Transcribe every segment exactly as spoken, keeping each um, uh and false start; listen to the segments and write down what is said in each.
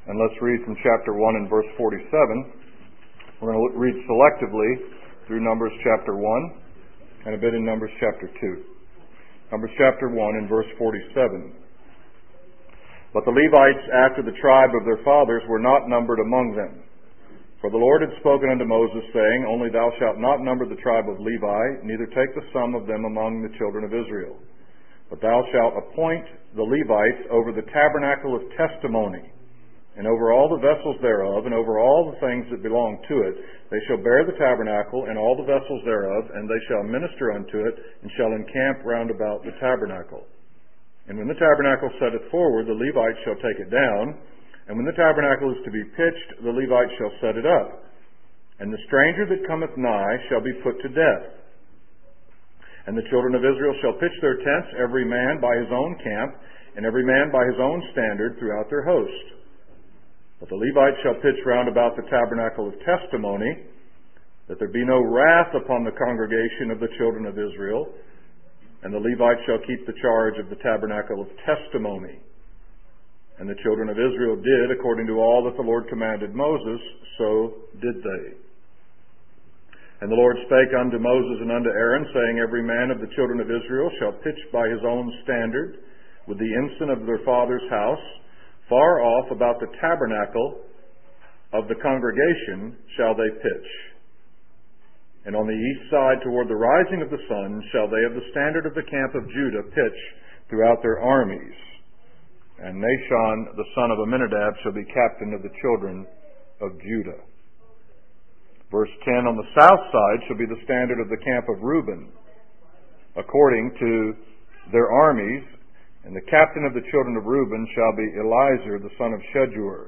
And let's read from chapter one and verse forty-seven. We're going to read selectively through Numbers chapter one and a bit in Numbers chapter two. Numbers chapter one and verse forty-seven. But the Levites after the tribe of their fathers were not numbered among them. For the Lord had spoken unto Moses, saying, Only thou shalt not number the tribe of Levi, neither take the sum of them among the children of Israel. But thou shalt appoint the Levites over the tabernacle of testimony, and over all the vessels thereof, and over all the things that belong to it. They shall bear the tabernacle, and all the vessels thereof, and they shall minister unto it, and shall encamp round about the tabernacle. And when the tabernacle setteth forward, the Levites shall take it down, and when the tabernacle is to be pitched, the Levites shall set it up. And the stranger that cometh nigh shall be put to death. And the children of Israel shall pitch their tents, every man by his own camp, and every man by his own standard throughout their host. But the Levites shall pitch round about the tabernacle of testimony, that there be no wrath upon the congregation of the children of Israel. And the Levites shall keep the charge of the tabernacle of testimony. And the children of Israel did according to all that the Lord commanded Moses, so did they. And the Lord spake unto Moses and unto Aaron, saying, Every man of the children of Israel shall pitch by his own standard, with the ensign of their father's house, far off about the tabernacle of the congregation shall they pitch. And on the east side toward the rising of the sun shall they of the standard of the camp of Judah pitch throughout their armies. And Nashon the son of Amminadab shall be captain of the children of Judah. Verse ten, On the south side shall be the standard of the camp of Reuben, according to their armies, and the captain of the children of Reuben shall be Elizur the son of Shedeur.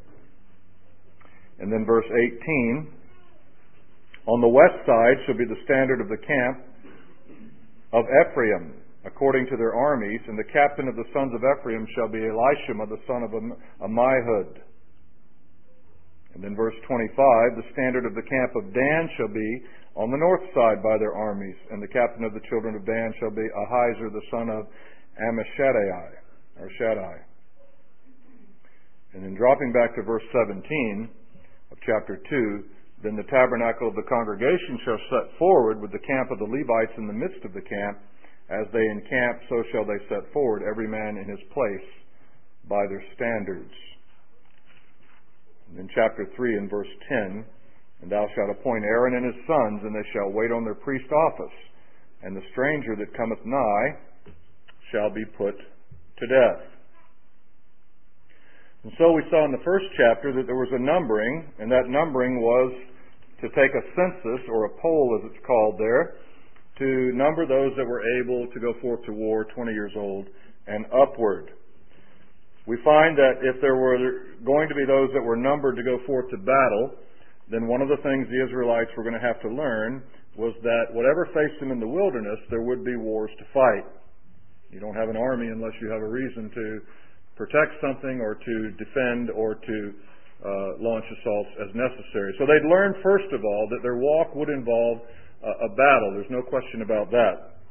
And then verse eighteen, On the west side shall be the standard of the camp of Ephraim, according to their armies, and the captain of the sons of Ephraim shall be Elishama the son of Ammihud. And then verse twenty-five, The standard of the camp of Dan shall be on the north side by their armies, and the captain of the children of Dan shall be Ahiezer the son of Ammishaddai, or Shaddai. And then dropping back to verse seventeen of chapter two, Then the tabernacle of the congregation shall set forward with the camp of the Levites in the midst of the camp. As they encamp, so shall they set forward, every man in his place, by their standards. And in chapter three and verse ten, And thou shalt appoint Aaron and his sons, and they shall wait on their priest office. And the stranger that cometh nigh shall be put to death. And so we saw in the first chapter that there was a numbering, and that numbering was to take a census, or a poll as it's called there, to number those that were able to go forth to war, twenty years old and upward. We find that if there were going to be those that were numbered to go forth to battle, then one of the things the Israelites were going to have to learn was that whatever faced them in the wilderness, there would be wars to fight. You don't have an army unless you have a reason to protect something or to defend or to uh, launch assaults as necessary. So they'd learn, first of all, that their walk would involve a battle. There's no question about that.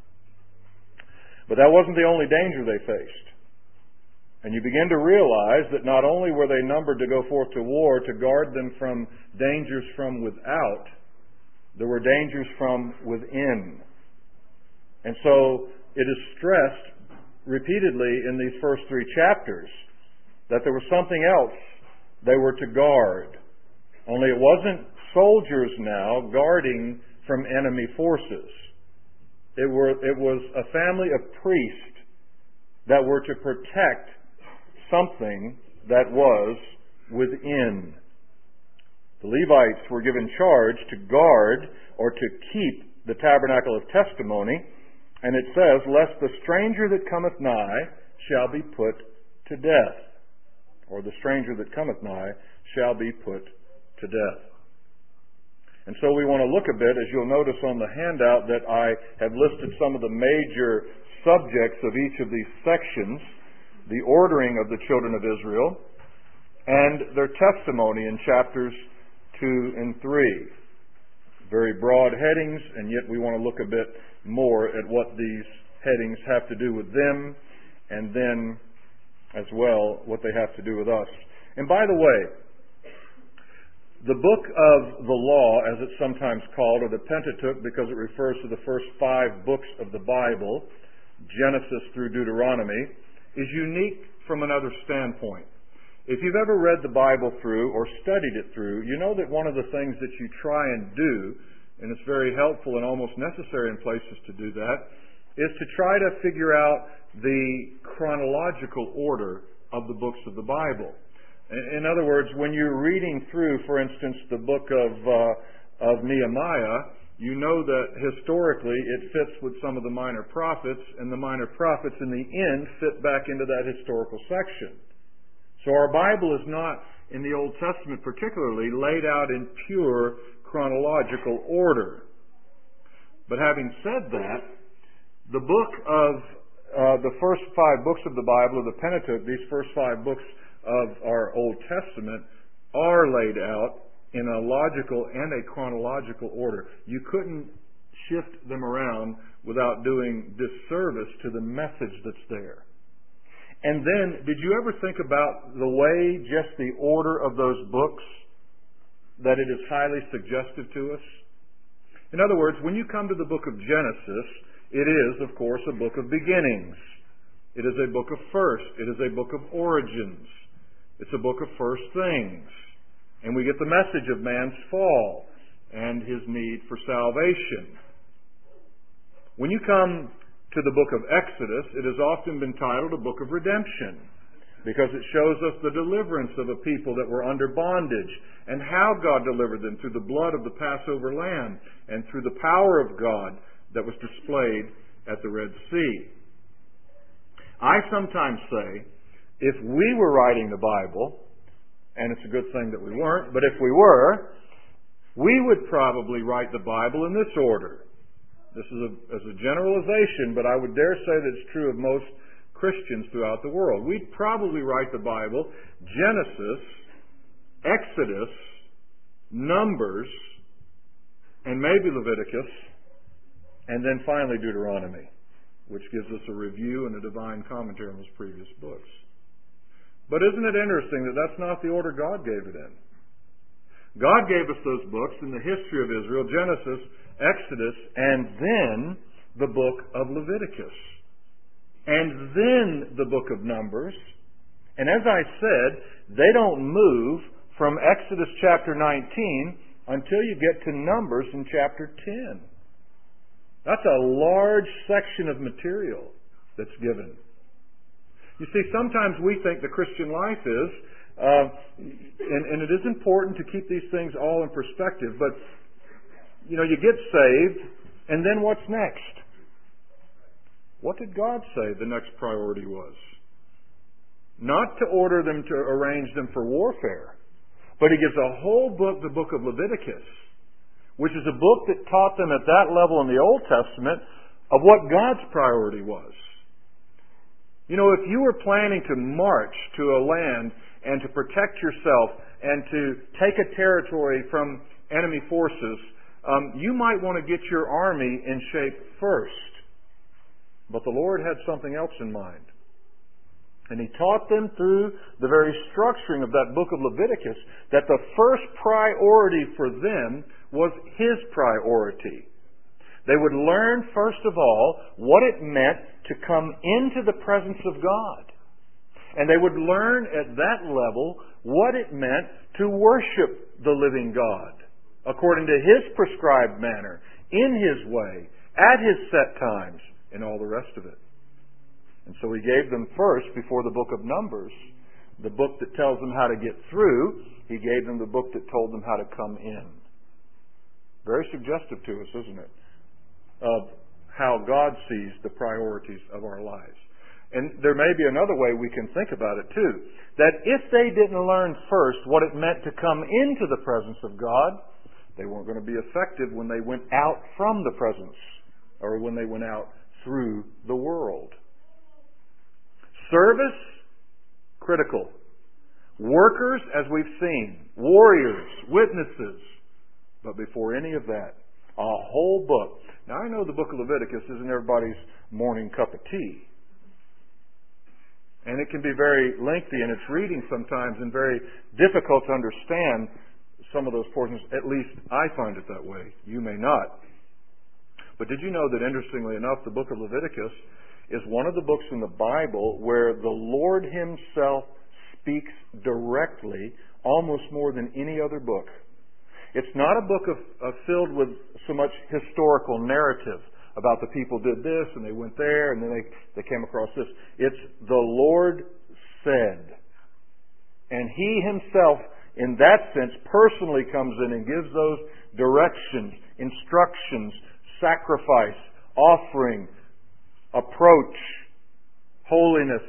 But that wasn't the only danger they faced. And you begin to realize that not only were they numbered to go forth to war to guard them from dangers from without, there were dangers from within. And so it is stressed repeatedly in these first three chapters that there was something else they were to guard. Only it wasn't soldiers now guarding from enemy forces. It, were, it was a family of priests that were to protect something that was within. The Levites were given charge to guard or to keep the tabernacle of testimony, and it says, Lest the stranger that cometh nigh shall be put to death, or the stranger that cometh nigh shall be put to death. And so we want to look a bit, as you'll notice on the handout, that I have listed some of the major subjects of each of these sections, the ordering of the children of Israel, and their testimony in chapters two and three. Very broad headings, and yet we want to look a bit more at what these headings have to do with them, and then as well what they have to do with us. And by the way, the book of the law, as it's sometimes called, or the Pentateuch, because it refers to the first five books of the Bible, Genesis through Deuteronomy, is unique from another standpoint. If you've ever read the Bible through or studied it through, you know that one of the things that you try and do, and it's very helpful and almost necessary in places to do that, is to try to figure out the chronological order of the books of the Bible. In other words, when you're reading through, for instance, the book of uh, of Nehemiah, you know that historically it fits with some of the minor prophets, and the minor prophets in the end fit back into that historical section. So our Bible is not, in the Old Testament particularly, laid out in pure chronological order. But having said that, the book of uh, the first five books of the Bible, or the Pentateuch, these first five books of our Old Testament, are laid out in a logical and a chronological order. You couldn't shift them around without doing disservice to the message that's there. And then, did you ever think about the way, just the order of those books, that it is highly suggestive to us? In other words, when you come to the book of Genesis, it is, of course, a book of beginnings. It is a book of first. It is a book of origins. It's a book of first things. And we get the message of man's fall and his need for salvation. When you come to the book of Exodus, it has often been titled a book of redemption, because it shows us the deliverance of a people that were under bondage and how God delivered them through the blood of the Passover lamb and through the power of God that was displayed at the Red Sea. I sometimes say, if we were writing the Bible, and it's a good thing that we weren't, but if we were, we would probably write the Bible in this order. This is a, as a generalization, but I would dare say that it's true of most Christians throughout the world. We'd probably write the Bible Genesis, Exodus, Numbers, and maybe Leviticus, and then finally Deuteronomy, which gives us a review and a divine commentary on those previous books. But isn't it interesting that that's not the order God gave it in? God gave us those books in the history of Israel, Genesis, Exodus, and then the book of Leviticus, and then the book of Numbers. And as I said, they don't move from Exodus chapter nineteen until you get to Numbers in chapter ten. That's a large section of material that's given. You see, sometimes we think the Christian life is, uh, and, and it is important to keep these things all in perspective, but, you know, you get saved, and then what's next? What did God say the next priority was? Not to order them to arrange them for warfare, but He gives a whole book, the book of Leviticus, which is a book that taught them at that level in the Old Testament of what God's priority was. You know, if you were planning to march to a land and to protect yourself and to take a territory from enemy forces, um, you might want to get your army in shape first. But the Lord had something else in mind. And He taught them through the very structuring of that book of Leviticus that the first priority for them was His priority. They would learn, first of all, what it meant to come into the presence of God. And they would learn at that level what it meant to worship the living God according to His prescribed manner, in His way, at His set times, and all the rest of it. And so He gave them first, before the book of Numbers, the book that tells them how to get through. He gave them the book that told them how to come in. Very suggestive to us, isn't it? Of how God sees the priorities of our lives. And there may be another way we can think about it too. That if they didn't learn first what it meant to come into the presence of God, they weren't going to be effective when they went out from the presence, or when they went out through the world. Service, critical. Workers, as we've seen. Warriors, witnesses. But before any of that, a whole book. Now, I know the book of Leviticus isn't everybody's morning cup of tea. And it can be very lengthy in its reading sometimes and very difficult to understand some of those portions. At least I find it that way. You may not. But did you know that, interestingly enough, the book of Leviticus is one of the books in the Bible where the Lord Himself speaks directly almost more than any other book. It's not a book of, of filled with so much historical narrative about the people did this and they went there and then they, they came across this. It's the Lord said. And He Himself, in that sense, personally comes in and gives those directions, instructions, sacrifice, offering, approach, holiness,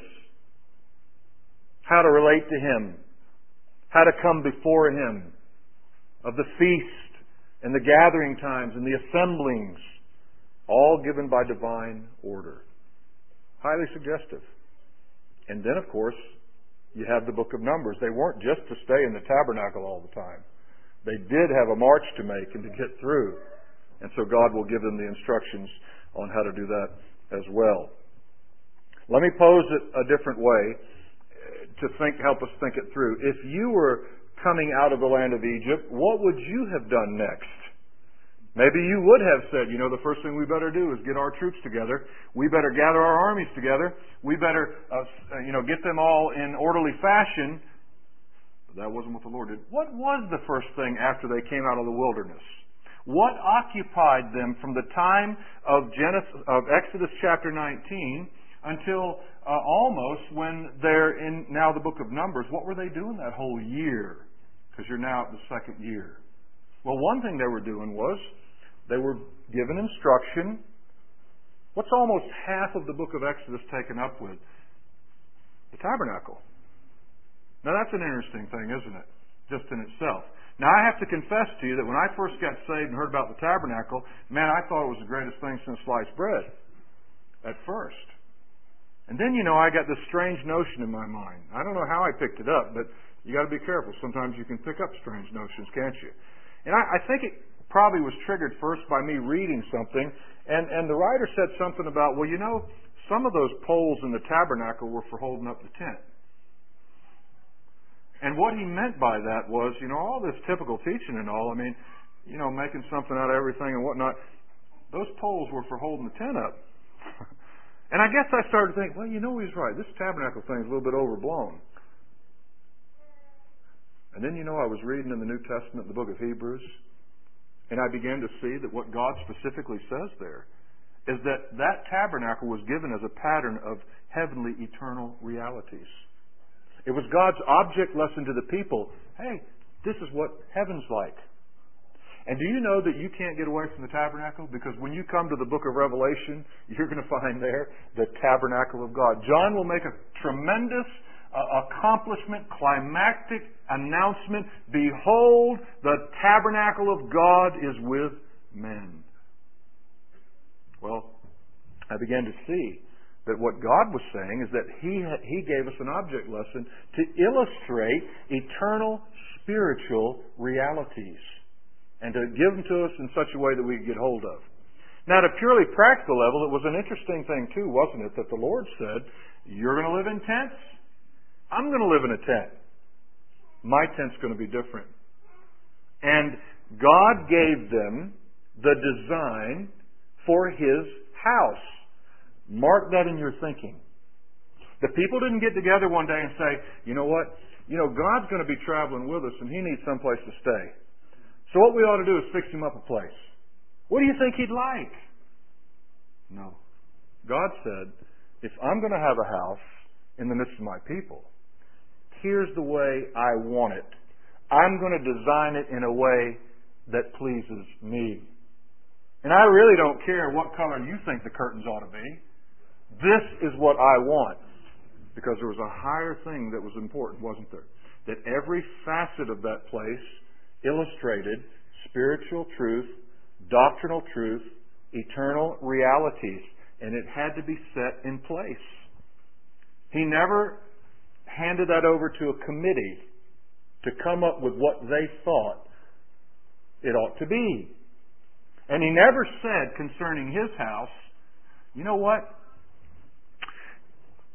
how to relate to Him, how to come before Him, of the feast and the gathering times and the assemblings, all given by divine order. Highly suggestive. And then, of course, you have the book of Numbers. They weren't just to stay in the tabernacle all the time. They did have a march to make and to get through. And so God will give them the instructions on how to do that as well. Let me pose it a different way to think, help us think it through. If you were coming out of the land of Egypt, what would you have done next? Maybe you would have said, you know, the first thing we better do is get our troops together. We better gather our armies together. We better, uh, you know, get them all in orderly fashion. But that wasn't what the Lord did. What was the first thing after they came out of the wilderness? What occupied them from the time of Genesis, of Exodus chapter nineteen until uh, almost when they're in now the book of Numbers? What were they doing that whole year? Because you're now at the second year. Well, one thing they were doing was they were given instruction. What's almost half of the book of Exodus taken up with? The tabernacle. Now that's an interesting thing, isn't it? Just in itself. Now I have to confess to you that when I first got saved and heard about the tabernacle, man, I thought it was the greatest thing since sliced bread. At first. And then, you know, I got this strange notion in my mind. I don't know how I picked it up, but you got to be careful. Sometimes you can pick up strange notions, can't you? And I, I think it probably was triggered first by me reading something, and, and the writer said something about, well, you know, some of those poles in the tabernacle were for holding up the tent. And what he meant by that was, you know, all this typical teaching and all, I mean, you know, making something out of everything and whatnot, those poles were for holding the tent up. And I guess I started to think, well, you know, he's right. This tabernacle thing is a little bit overblown. And then, you know, I was reading in the New Testament, the book of Hebrews, and I began to see that what God specifically says there is that that tabernacle was given as a pattern of heavenly eternal realities. It was God's object lesson to the people. Hey, this is what heaven's like. And do you know that you can't get away from the tabernacle? Because when you come to the book of Revelation, you're going to find there the tabernacle of God. John will make a tremendous uh, accomplishment, climactic announcement. Behold, the tabernacle of God is with men. Well, I began to see that what God was saying is that He He gave us an object lesson to illustrate eternal spiritual realities and to give them to us in such a way that we could get hold of. Now, at a purely practical level, it was an interesting thing too, wasn't it, that the Lord said, you're going to live in tents? I'm going to live in a tent. My tent's going to be different. And God gave them the design for His house. Mark that in your thinking. The people didn't get together one day and say, you know what, you know, God's going to be traveling with us and He needs someplace to stay. So what we ought to do is fix Him up a place. What do you think He'd like? No. God said, if I'm going to have a house in the midst of my people, here's the way I want it. I'm going to design it in a way that pleases me. And I really don't care what color you think the curtains ought to be. This is what I want. Because there was a higher thing that was important, wasn't there? That every facet of that place illustrated spiritual truth, doctrinal truth, eternal realities. And it had to be set in place. He never handed that over to a committee to come up with what they thought it ought to be. And He never said concerning His house, you know what?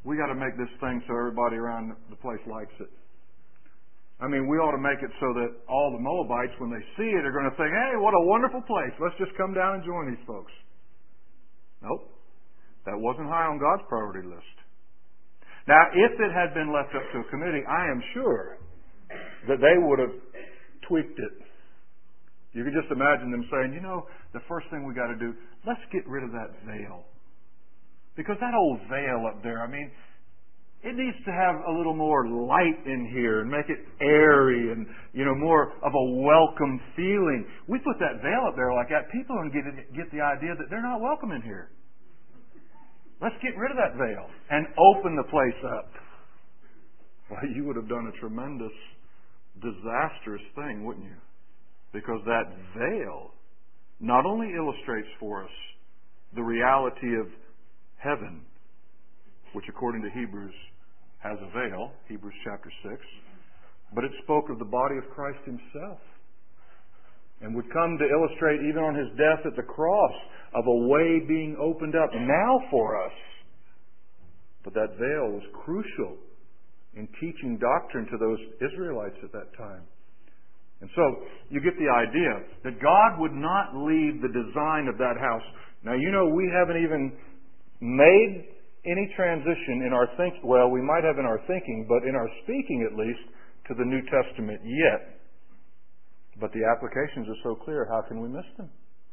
we got to make this thing so everybody around the place likes it. I mean, we ought to make it so that all the Moabites, when they see it, are going to think, hey, what a wonderful place. Let's just come down and join these folks. Nope. That wasn't high on God's priority list. Now, if it had been left up to a committee, I am sure that they would have tweaked it. You can just imagine them saying, you know, the first thing we got to do, let's get rid of that veil. Because that old veil up there, I mean, it needs to have a little more light in here and make it airy and, you know, more of a welcome feeling. We put that veil up there like that, people are going to get, get the idea that they're not welcome in here. Let's get rid of that veil and open the place up. Well, you would have done a tremendous, disastrous thing, wouldn't you? Because that veil not only illustrates for us the reality of heaven, which according to Hebrews has a veil, Hebrews chapter six, but it spoke of the body of Christ Himself and would come to illustrate even on His death at the cross of a way being opened up now for us. But that veil was crucial in teaching doctrine to those Israelites at that time. And so you get the idea that God would not leave the design of that house. Now, you know, we haven't even made any transition in our think. Well, we might have in our thinking, but in our speaking at least, to the New Testament yet. But the applications are so clear, how can we miss them?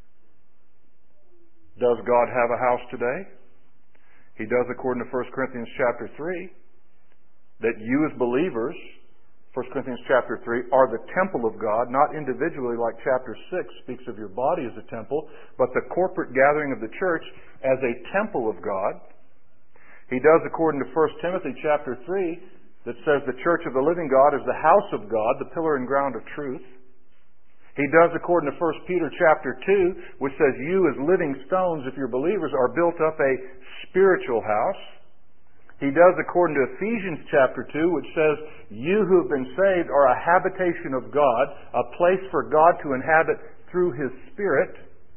Does God have a house today? He does according to First Corinthians chapter three, that you as believers, First Corinthians chapter three, are the temple of God, not individually like chapter six speaks of your body as a temple, but the corporate gathering of the church as a temple of God. He does according to First Timothy chapter three, that says the church of the living God is the house of God, the pillar and ground of truth. He does according to First Peter chapter two, which says you as living stones, if you're believers, are built up a spiritual house. He does according to Ephesians chapter two, which says you who have been saved are a habitation of God, a place for God to inhabit through His Spirit.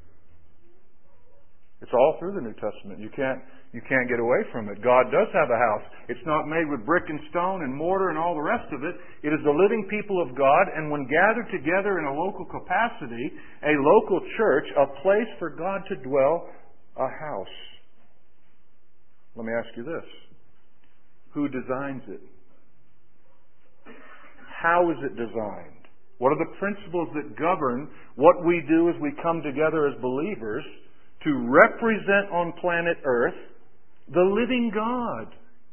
It's all through the New Testament. You can't You can't get away from it. God does have a house. It's not made with brick and stone and mortar and all the rest of it. It is the living people of God, and when gathered together in a local capacity, a local church, a place for God to dwell, a house. Let me ask you this. Who designs it? How is it designed? What are the principles that govern what we do as we come together as believers to represent on planet Earth the living God?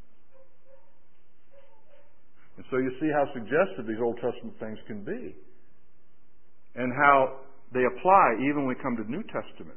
And so you see how suggestive these Old Testament things can be, and how they apply even when we come to the New Testament.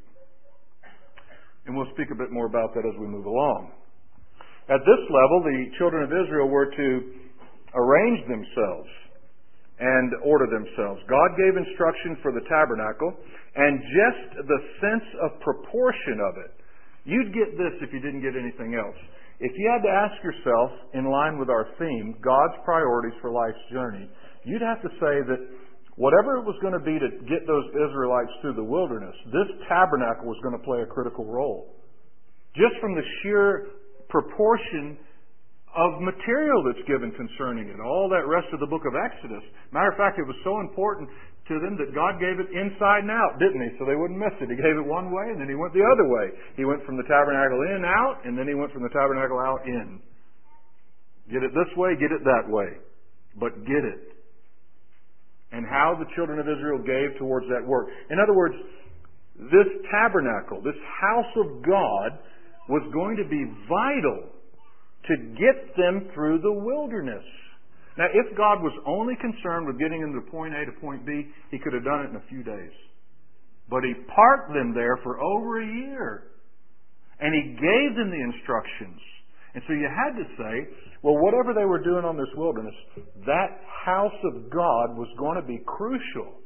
And we'll speak a bit more about that as we move along. At this level, the children of Israel were to arrange themselves and order themselves. God gave instruction for the tabernacle, and just the sense of proportion of it. You'd get this if you didn't get anything else. If you had to ask yourself, in line with our theme, God's priorities for life's journey, you'd have to say that whatever it was going to be to get those Israelites through the wilderness, this tabernacle was going to play a critical role. Just from the sheer proportion of material that's given concerning it, all that rest of the book of Exodus. Matter of fact, it was so important to them that God gave it inside and out, didn't He? So they wouldn't miss it. He gave it one way, and then He went the other way. He went from the tabernacle in, out, and then He went from the tabernacle out, in. Get it this way, get it that way. But get it. And how the children of Israel gave towards that work. In other words, this tabernacle, this house of God, was going to be vital to get them through the wilderness. Now, if God was only concerned with getting them to point A to point B, He could have done it in a few days. But He parked them there for over a year. And He gave them the instructions. And so you had to say, well, whatever they were doing on this wilderness, that house of God was going to be crucial.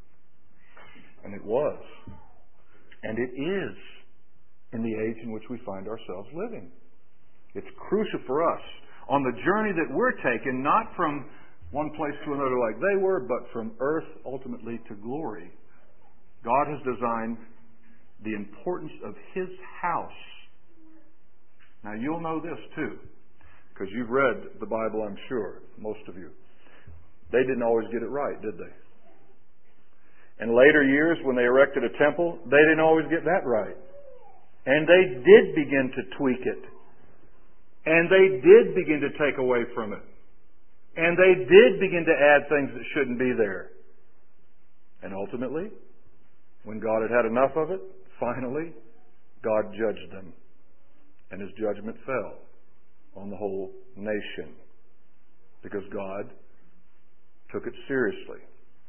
And it was. And it is in the age in which we find ourselves living. It's crucial for us on the journey that we're taking, not from one place to another like they were, but from earth ultimately to glory. God has designed the importance of His house. Now you'll know this too. because you've read the Bible, I'm sure, most of you. They didn't always get it right, did they? In later years, when they erected a temple, they didn't always get that right. And they did begin to tweak it. And they did begin to take away from it. And they did begin to add things that shouldn't be there. And ultimately, when God had had enough of it, finally, God judged them. And His judgment fell on the whole nation. Because God took it seriously.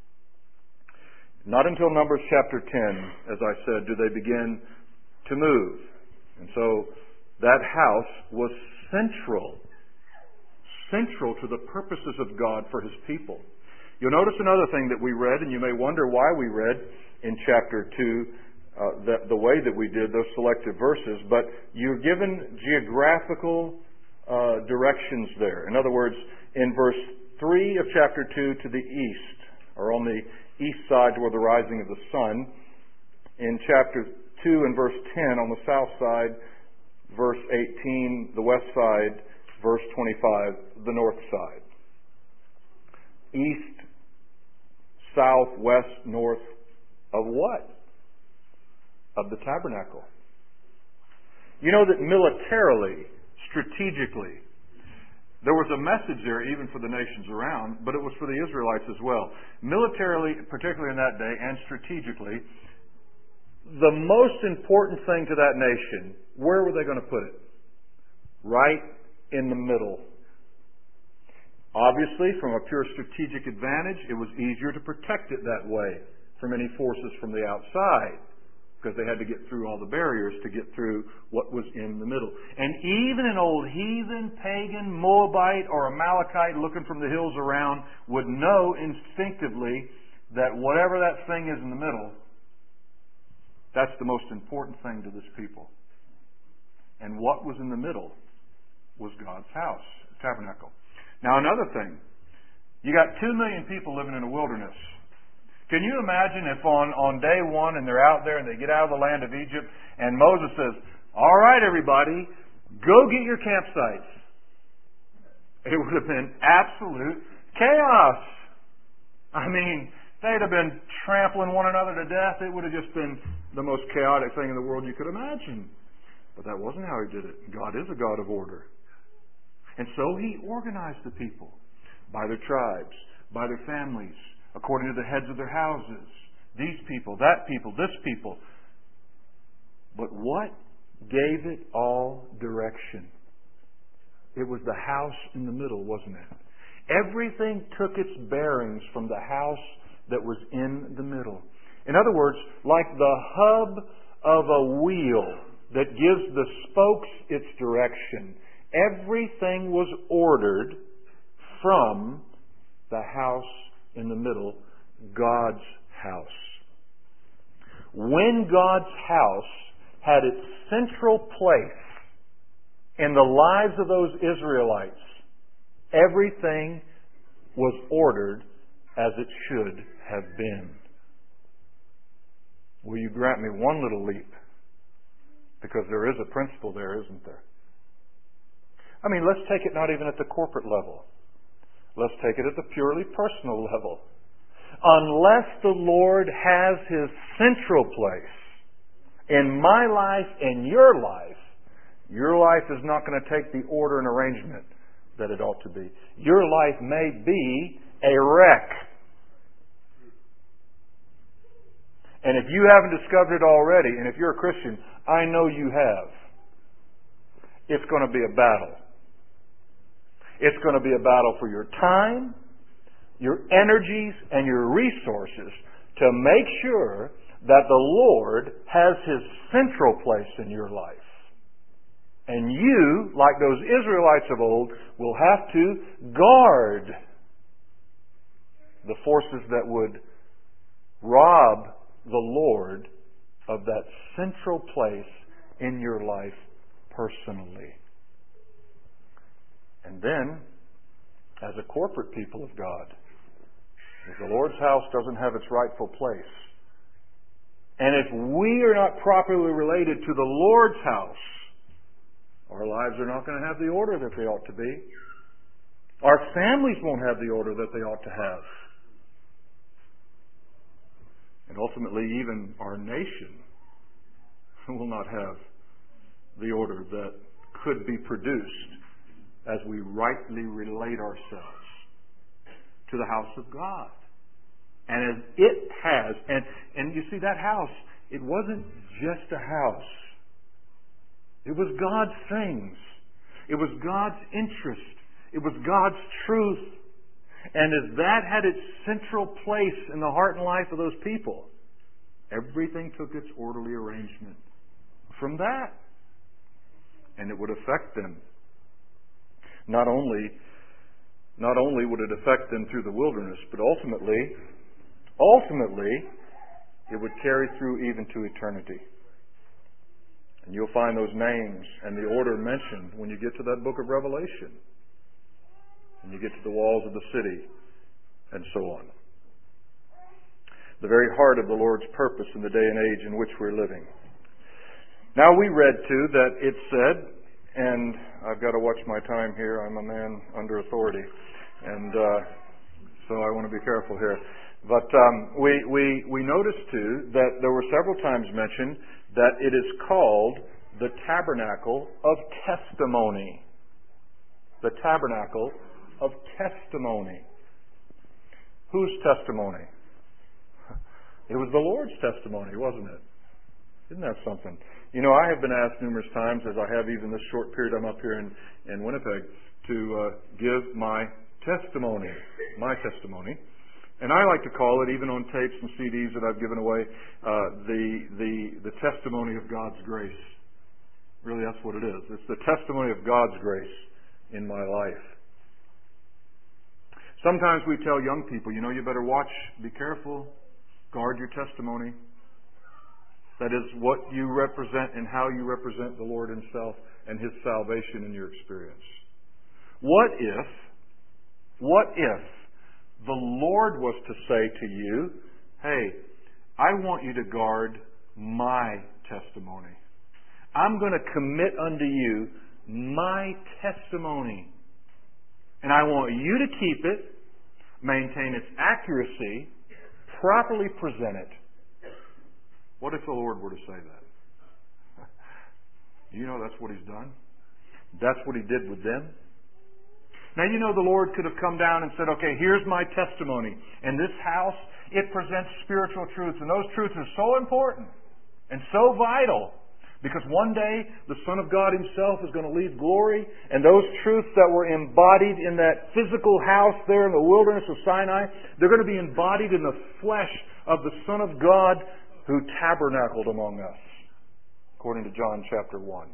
Not until Numbers chapter ten, as I said, do they begin to move. And so that house was central. Central to the purposes of God for His people. You'll notice another thing that we read, and you may wonder why we read in chapter two uh, the, the way that we did, those selected verses, but you're given geographical uh, directions there. In other words, in verse three of chapter two, to the east, or on the east side toward the rising of the sun. In chapter two and verse ten, on the south side, verse eighteen, the west side, verse twenty-five, the north side. East, south, west, north of what? Of the tabernacle. You know that militarily, strategically, there was a message there even for the nations around, but it was for the Israelites as well. Militarily, particularly in that day, and strategically, the most important thing to that nation, where were they going to put it? Right in the middle. Obviously, from a pure strategic advantage, it was easier to protect it that way from any forces from the outside, because they had to get through all the barriers to get through what was in the middle. And even an old heathen, pagan, Moabite, or Amalekite looking from the hills around would know instinctively that whatever that thing is in the middle, that's the most important thing to this people. And what was in the middle was God's house, the tabernacle. Now another thing, you got two million people living in a wilderness. Can you imagine if on, on day one and they're out there and they get out of the land of Egypt and Moses says, all right, everybody, go get your campsites. It would have been absolute chaos. I mean, they'd have been trampling one another to death. It would have just been the most chaotic thing in the world you could imagine. But that wasn't how He did it. God is a God of order. And so He organized the people by their tribes, by their families, according to the heads of their houses. These people, that people, this people. But what gave it all direction? It was the house in the middle, wasn't it? Everything took its bearings from the house that was in the middle. In other words, like the hub of a wheel that gives the spokes its direction, everything was ordered from the house in the middle, God's house. When God's house had its central place in the lives of those Israelites, everything was ordered as it should have been. Will you grant me one little leap? Because there is a principle there, isn't there? I mean, let's take it not even at the corporate level. Let's take it at the purely personal level. Unless the Lord has His central place in my life and your life, your life is not going to take the order and arrangement that it ought to be. Your life may be a wreck. And if you haven't discovered it already, and if you're a Christian, I know you have, it's going to be a battle. It's going to be a battle for your time, your energies, and your resources to make sure that the Lord has His central place in your life. And you, like those Israelites of old, will have to guard the forces that would rob the Lord of that central place in your life personally. And then, as a corporate people of God, if the Lord's house doesn't have its rightful place, and if we are not properly related to the Lord's house, Our lives are not going to have the order that they ought to be. Our families won't have the order that they ought to have. And ultimately, even our nation will not have the order that could be produced as we rightly relate ourselves to the house of God. And as it has, and, and you see that house, it wasn't just a house. It was God's things. It was God's interest. It was God's truth. And as that had its central place in the heart and life of those people, everything took its orderly arrangement from that. And it would affect them. Not only, not only would it affect them through the wilderness, but ultimately, ultimately, it would carry through even to eternity. And you'll find those names and the order mentioned when you get to that book of Revelation. And you get to the walls of the city, and so on. The very heart of the Lord's purpose in the day and age in which we're living. Now we read too that it said, and I've got to watch my time here, I'm a man under authority, and uh, so I want to be careful here. But um, we, we, we noticed too that there were several times mentioned that it is called the tabernacle of testimony. The tabernacle of testimony. Whose testimony? It was the Lord's testimony, wasn't it? Isn't that something? You know, I have been asked numerous times, as I have even this short period I'm up here in, in Winnipeg, to uh, give my testimony. My testimony. And I like to call it, even on tapes and C Ds that I've given away, uh, the, the, the testimony of God's grace. Really, that's what it is. It's the testimony of God's grace in my life. Sometimes we tell young people, you know, you better watch, be careful, guard your testimony. That is what you represent and how you represent the Lord Himself and His salvation in your experience. What if, what if the Lord was to say to you, hey, I want you to guard my testimony. I'm going to commit unto you my testimony. And I want you to keep it, maintain its accuracy, properly present it. What if the Lord were to say that? Do you know that's what He's done? That's what He did with them. Now, you know the Lord could have come down and said, okay, here's my testimony. And this house, it presents spiritual truths. And those truths are so important and so vital. Because one day, the Son of God Himself is going to leave glory. And those truths that were embodied in that physical house there in the wilderness of Sinai, they're going to be embodied in the flesh of the Son of God who tabernacled among us. According to John chapter one.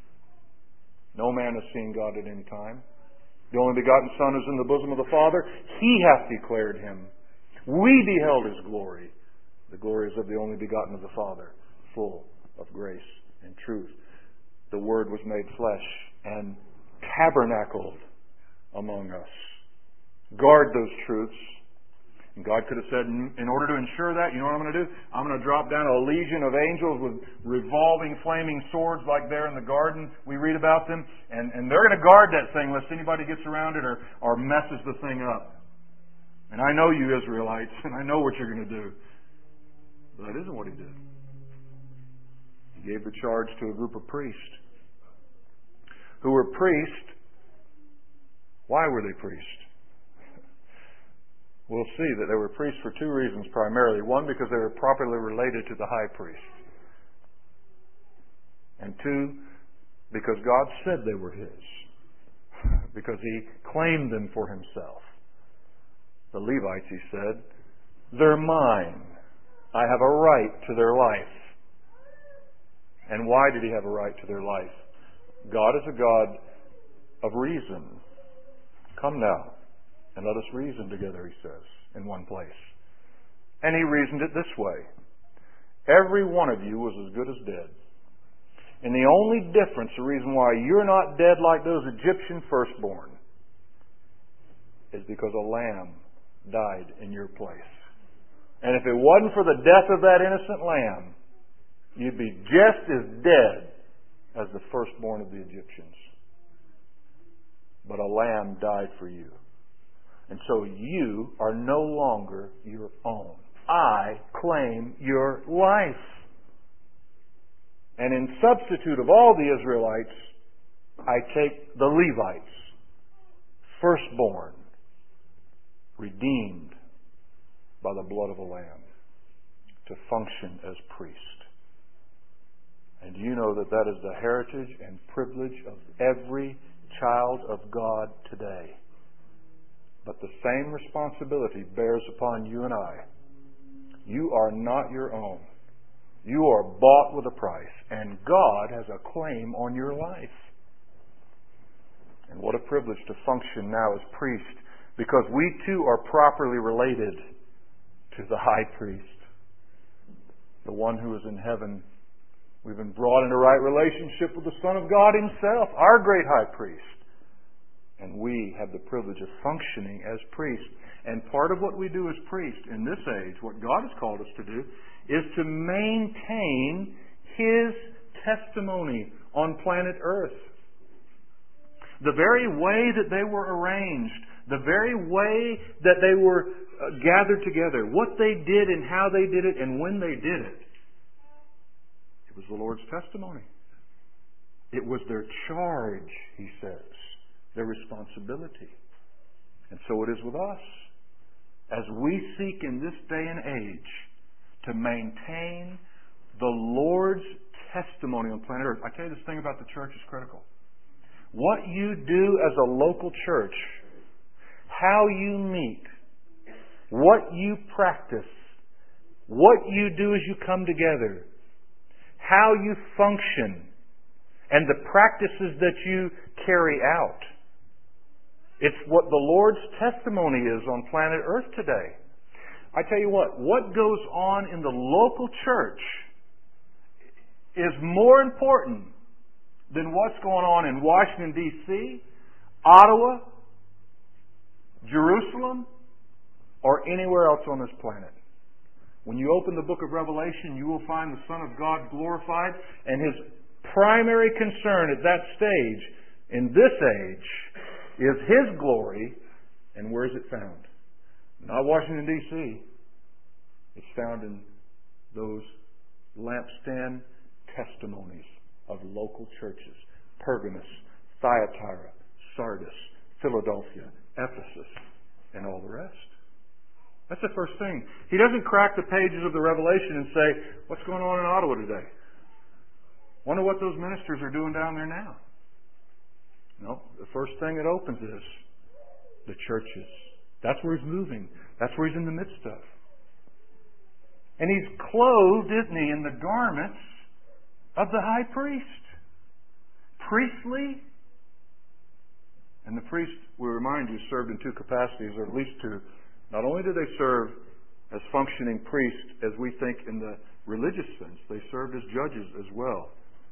No man has seen God at any time. The only begotten Son is in the bosom of the Father. He hath declared Him. We beheld His glory. The glory is of the only begotten of the Father, full of grace and truth. The Word was made flesh and tabernacled among us. Guard those truths. And God could have said, in order to ensure that, you know what I'm going to do? I'm going to drop down a legion of angels with revolving, flaming swords like there in the garden. We read about them. And, and they're going to guard that thing lest anybody gets around it or, or messes the thing up. And I know you Israelites, and I know what you're going to do. But that isn't what He did. He gave the charge to a group of priests. Who were priests. Why were they priests? We'll see that they were priests for two reasons primarily. One, because they were properly related to the high priest. And two, because God said they were His. Because He claimed them for Himself. The Levites, He said, they're mine. I have a right to their life. And why did He have a right to their life? God is a God of reason. Come now. And let us reason together, He says, in one place. And He reasoned it this way. Every one of you was as good as dead. And the only difference, the reason why you're not dead like those Egyptian firstborn, is because a lamb died in your place. And if it wasn't for the death of that innocent lamb, you'd be just as dead as the firstborn of the Egyptians. But a lamb died for you. And so you are no longer your own. I claim your life. And in substitute of all the Israelites, I take the Levites, firstborn, redeemed by the blood of a lamb, to function as priest. And you know that that is the heritage and privilege of every child of God today. But the same responsibility bears upon you and I. You are not your own. You are bought with a price, and God has a claim on your life. And what a privilege to function now as priest, because we too are properly related to the high priest, the one who is in heaven. We've been brought into right relationship with the Son of God Himself, our great high priest. And we have the privilege of functioning as priests. And part of what we do as priests in this age, what God has called us to do, is to maintain His testimony on planet Earth. The very way that they were arranged, the very way that they were uh, gathered together, what they did and how they did it and when they did it, it was the Lord's testimony. It was their charge, He says, their responsibility. And so it is with us. As we seek in this day and age to maintain the Lord's testimony on planet Earth. I tell you, this thing about the church is critical. What you do as a local church, how you meet, what you practice, what you do as you come together, how you function, and the practices that you carry out. It's what the Lord's testimony is on planet Earth today. I tell you what, what goes on in the local church is more important than what's going on in Washington, D C, Ottawa, Jerusalem, or anywhere else on this planet. When you open the book of Revelation, you will find the Son of God glorified, and His primary concern at that stage, in this age, is His glory. And where is it found? Not Washington, D C It's found in those lampstand testimonies of local churches. Pergamos, Thyatira, Sardis, Philadelphia, Ephesus, and all the rest. That's the first thing. He doesn't crack the pages of the Revelation and say, what's going on in Ottawa today? Wonder what those ministers are doing down there now. No, the first thing it opens is the churches. That's where He's moving. That's where He's in the midst of. And He's clothed, isn't He, in the garments of the high priest. Priestly. And the priest, we remind you, served in two capacities, or at least two. Not only did they serve as functioning priests, as we think in the religious sense, they served as judges as well.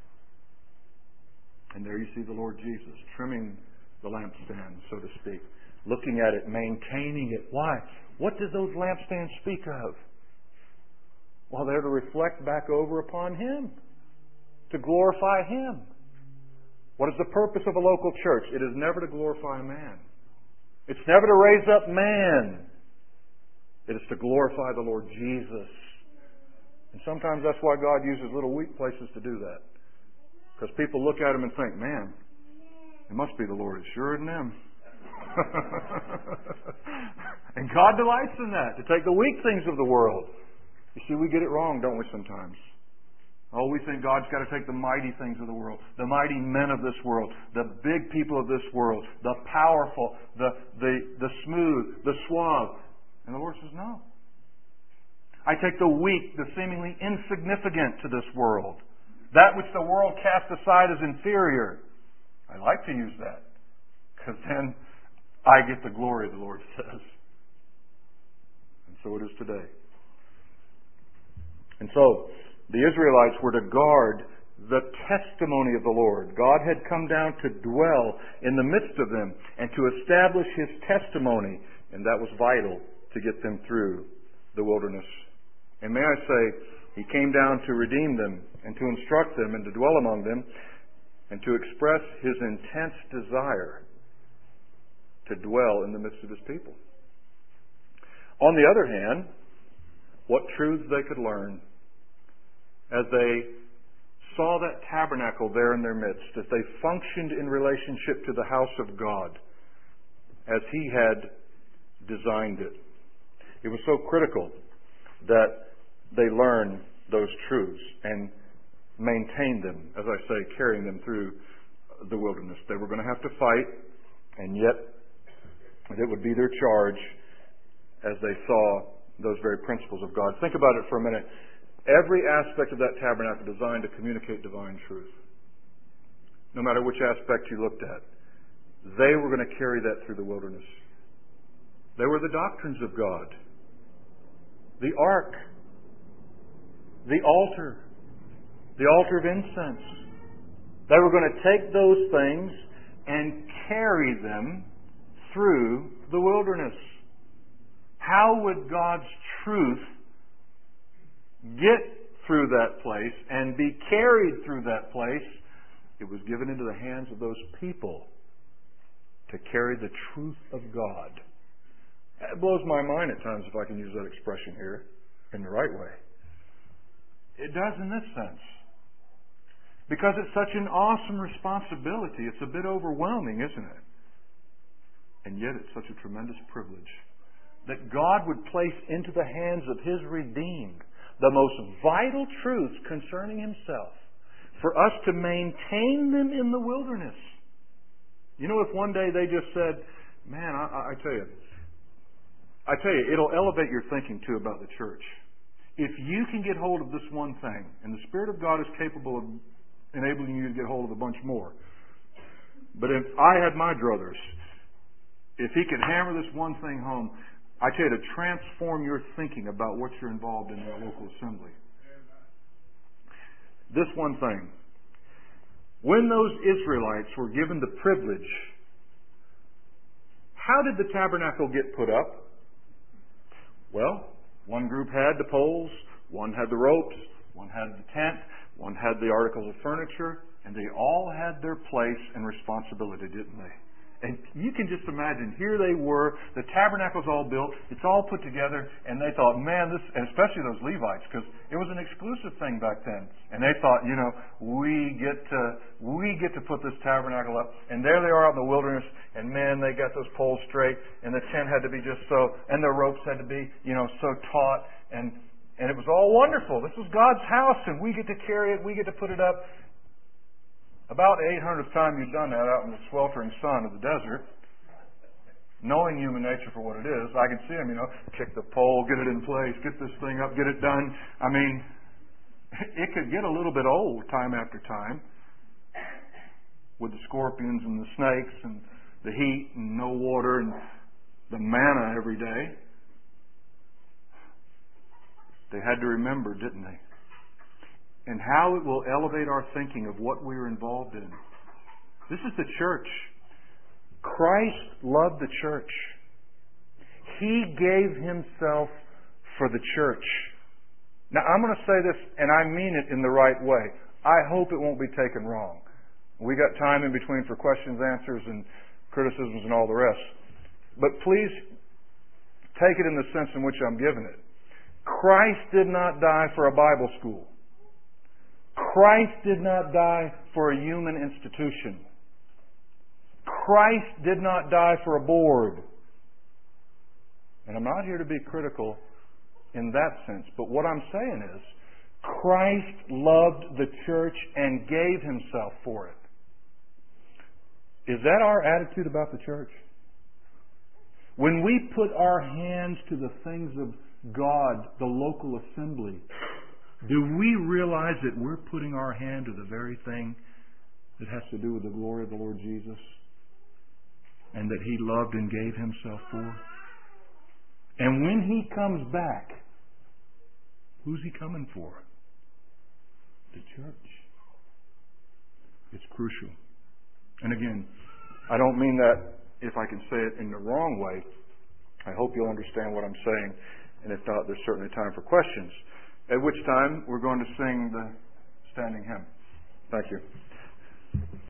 And there you see the Lord Jesus trimming the lampstand, so to speak, looking at it, maintaining it. Why? What did those lampstands speak of? Well, they're to reflect back over upon Him, to glorify Him. What is the purpose of a local church? It is never to glorify man. It's never to raise up man. It is to glorify the Lord Jesus. And sometimes that's why God uses little weak places to do that. Because people look at Him and think, man, it must be the Lord. It sure isn't Him. And God delights in that, to take the weak things of the world. You see, we get it wrong, don't we, sometimes? Oh, we think God's got to take the mighty things of the world, the mighty men of this world, the big people of this world, the powerful, the, the, the smooth, the suave. And the Lord says, no. I take the weak, the seemingly insignificant to this world. That which the world casts aside as inferior. I like to use that, because then I get the glory, the Lord says. And so it is today. And so, the Israelites were to guard the testimony of the Lord. God had come down to dwell in the midst of them and to establish His testimony, and that was vital to get them through the wilderness. And may I say, He came down to redeem them and to instruct them and to dwell among them. and to express His intense desire to dwell in the midst of His people. On the other hand, what truths they could learn as they saw that tabernacle there in their midst, as they functioned in relationship to the house of God as He had designed it. It was so critical that they learn those truths and maintain them, as I say, carrying them through the wilderness. They were going to have to fight, and yet it would be their charge as they saw those very principles of God. Think about it for a minute. Every aspect of that tabernacle designed to communicate divine truth. No matter which aspect you looked at, they were going to carry that through the wilderness. They were the doctrines of God. The ark. The altar. The altar of incense. They were going to take those things and carry them through the wilderness. How would God's truth get through that place and be carried through that place? It was given into the hands of those people to carry the truth of God. It blows my mind at times, if I can use that expression here in the right way. It does in this sense. Because it's such an awesome responsibility. It's a bit overwhelming, isn't it? And yet it's such a tremendous privilege that God would place into the hands of His redeemed the most vital truths concerning Himself, for us to maintain them in the wilderness. You know, if one day they just said, man, I, I tell you, I tell you, it'll elevate your thinking too about the church. If you can get hold of this one thing, and the Spirit of God is capable of enabling you to get hold of a bunch more. But if I had my druthers, if He could hammer this one thing home, I tell you, to transform your thinking about what you're involved in your local assembly. This one thing. When those Israelites were given the privilege, how did the tabernacle get put up? Well, one group had the poles, one had the ropes, one had the tent, one had the articles of furniture, and they all had their place and responsibility, didn't they? And you can just imagine, here they were, the tabernacle's all built, it's all put together, and they thought, man, this, and especially those Levites, because it was an exclusive thing back then. And they thought, you know, we get to, we get to put this tabernacle up. And there they are out in the wilderness, and man, they got those poles straight, and the tent had to be just so, and the ropes had to be, you know, so taut, and, and it was all wonderful. This was God's house, and we get to carry it, we get to put it up. About the eight hundredth time you've done that out in the sweltering sun of the desert, knowing human nature for what it is, I can see them, you know, kick the pole, get it in place, get this thing up, get it done. I mean, it could get a little bit old time after time with the scorpions and the snakes and the heat and no water and the manna every day. They had to remember, didn't they? And how it will elevate our thinking of what we are involved in. This is the church. Christ loved the church. He gave Himself for the church. Now, I'm going to say this, and I mean it in the right way. I hope it won't be taken wrong. We got time in between for questions, answers, and criticisms and all the rest. But please take it in the sense in which I'm giving it. Christ did not die for a Bible school. Christ did not die for a human institution. Christ did not die for a board. And I'm not here to be critical in that sense, but what I'm saying is, Christ loved the church and gave Himself for it. Is that our attitude about the church? When we put our hands to the things of God, the local assembly, do we realize that we're putting our hand to the very thing that has to do with the glory of the Lord Jesus and that He loved and gave Himself for? And when He comes back, who's He coming for? The church. It's crucial. And again, I don't mean that if I can say it in the wrong way. I hope you'll understand what I'm saying. And if not, there's certainly time for questions. At which time, we're going to sing the standing hymn. Thank you.